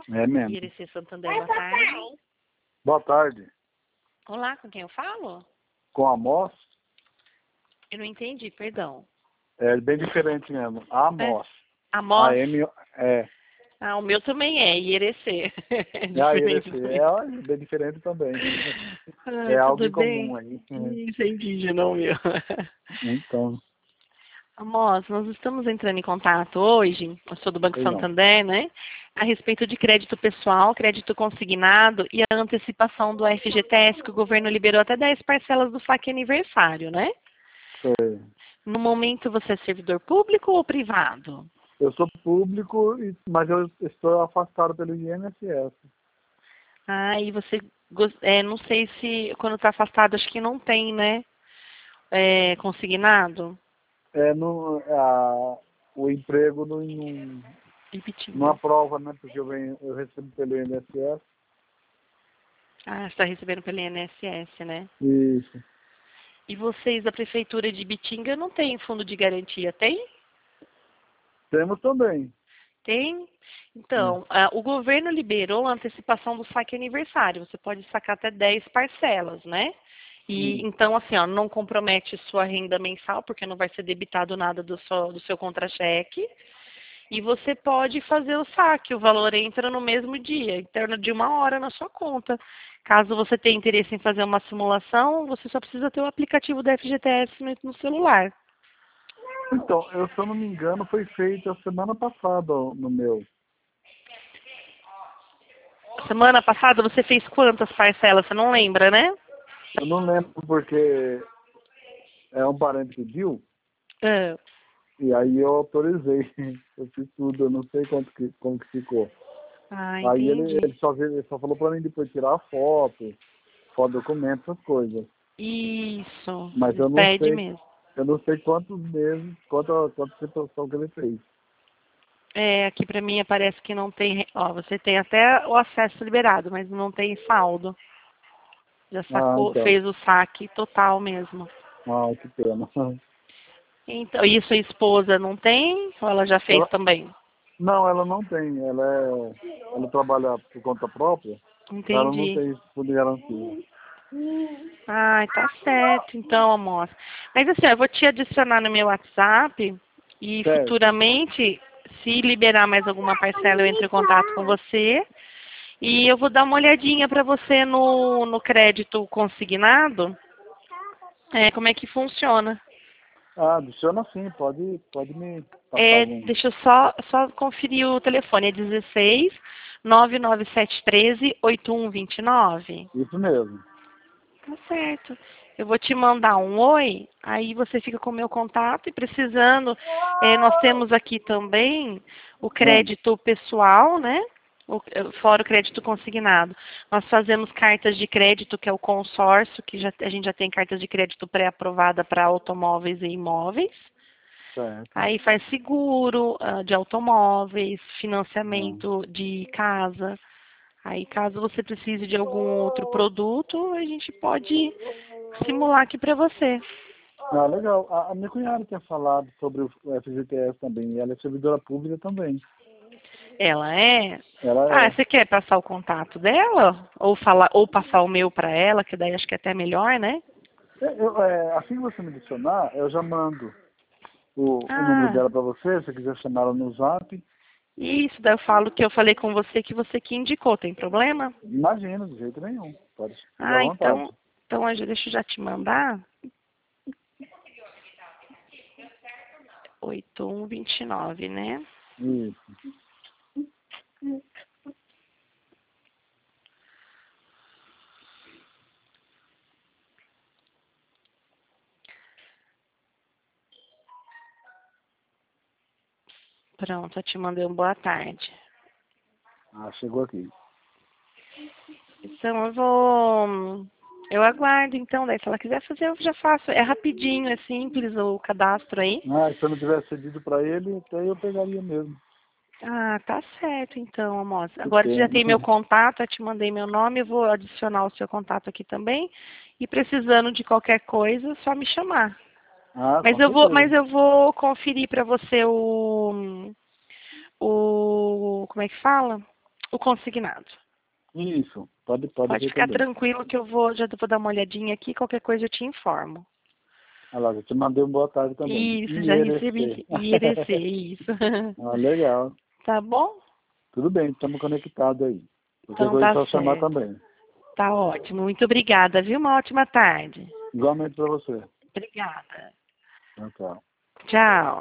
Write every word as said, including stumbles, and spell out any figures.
É mesmo. I R C Santander, boa tarde. Boa tarde. Olá, com quem eu falo? Com a Amos? Eu não entendi, perdão. É bem diferente mesmo. Amos. É. A Amos? M é. Ah, o meu também é, I R C. É A diferente I R C também. é bem diferente também. Ai, É algo tudo em comum bem? aí. Isso é indígena, o meu. Então, Amos, nós estamos entrando em contato hoje, eu sou do Banco sei não. Santander, né? A respeito de crédito pessoal, crédito consignado e a antecipação do F G T S, que o governo liberou até dez parcelas do saque aniversário, né? Sei. No momento você é servidor público ou privado? Eu sou público, e- mas eu estou afastado pelo I N S S. Ah, e você, gos- é, não sei se quando está afastado, acho que não tem, né? É, consignado? É, no, a, o emprego não, não, não Ipitinga. aprova, né? Porque eu, venho, eu recebo pelo I N S S. Ah, você está recebendo pelo I N S S, né? Isso. E vocês, da Prefeitura de Ibitinga, não tem fundo de garantia, tem? Temos também. Tem? É. Então, ah, o governo liberou a antecipação do saque aniversário. Você pode sacar até dez parcelas, né? E Hum. então, assim, ó, não compromete sua renda mensal, porque não vai ser debitado nada do seu, do seu contra-cheque. E você pode fazer o saque, o valor entra no mesmo dia, em torno de uma hora na sua conta. Caso você tenha interesse em fazer uma simulação, você só precisa ter o aplicativo da F G T S no, no celular. Então, eu, se eu não me engano, foi feito a semana passada no meu. Semana passada você fez quantas parcelas? Você não lembra, né? Eu não lembro porque é um parente que pediu, Ah, e aí eu autorizei. Eu fiz tudo, eu não sei quanto que, como que ficou. ah, Aí ele, entendi. ele, só, veio- ele só falou pra mim depois tirar a foto, foto documento, essas coisas. Isso, Mas eles eu não pedem sei, mesmo. eu não sei quantos meses, quanta, quanta situação que ele fez. É, aqui pra mim aparece que não tem, ó, você tem até o acesso liberado, mas não tem saldo. Já Ah, sacou, então. fez o saque total mesmo. Ah, que pena. Então, e sua esposa não tem? Ou ela já fez Ela, também? não, ela não tem. Ela é, ela trabalha por conta própria. Ela não Entendi. tem fundo de garantia. Ai, tá certo, então, amor. Mas assim, ó, eu vou te adicionar no meu WhatsApp e Certo. futuramente, se liberar mais alguma parcela, eu entro em contato com você. E eu vou dar uma olhadinha para você no, no crédito consignado, é, como é que funciona. Ah, adiciona sim, pode, pode me passar É, algum. deixa eu só, só conferir o telefone, é dezesseis, nove nove sete um três, oito um dois nove. Isso mesmo. Tá certo. Eu vou te mandar um oi, aí você fica com o meu contato e precisando, eh, nós temos aqui também o Ah, crédito pessoal, né? O- eh, fora o crédito consignado. Nós fazemos cartas de crédito, que é o consórcio, que já, a gente já tem cartas de crédito pré-aprovada para automóveis e imóveis. certo. Aí faz seguro ah, de automóveis, Ah, financiamento de casa. Aí, caso você precise de algum outro produto, a gente pode simular aqui para você. Ah, legal. A, a minha cunhada tinha falado sobre o F G T S também, e ela é servidora pública também. Ela é? Ela Ah, é. você quer passar o contato dela? Ou falar, ou passar o meu para ela, que daí acho que é até melhor, né? Eu, eu, é, assim que você me adicionar, eu já mando o, o número Ah, dela para você, se você quiser chamar ela no zap. isso, daí eu falo que eu falei com você que você que indicou, tem problema? Imagina, de jeito nenhum. Pode ficar à Ah, vontade. então, então eu já- deixa eu já te mandar. oito um dois nove, né? Isso. Pronto, eu te mandei um boa tarde. Ah, chegou aqui. Então eu vou. Eu aguardo, então, daí se ela quiser fazer, eu já faço. É rapidinho, é simples o cadastro aí. Ah, se eu não tivesse cedido para ele, até eu pegaria mesmo. Ah, tá certo então, moça. Que Agora você já pena. tem meu contato, eu te mandei meu nome, eu vou adicionar o seu contato aqui também. E precisando de qualquer coisa, é só me chamar. Ah, Mas com eu vou, certeza. mas eu vou conferir para você o, o, como é que fala? O consignado. Isso, pode, pode, Pode ver ficar também. tranquilo que eu vou, já vou dar uma olhadinha aqui, qualquer coisa eu te informo. Ah lá, eu te mandei um boa tarde também. Isso, já recebi. I R C. I R C, isso. Ah, legal. Tá bom? Tudo bem, estamos conectados aí. Qualquer Então coisa é tá só chamar certo. também. Tá ótimo. Muito obrigada, viu? Uma ótima tarde. Igualmente para você. Obrigada. Tchau, tchau. Tchau.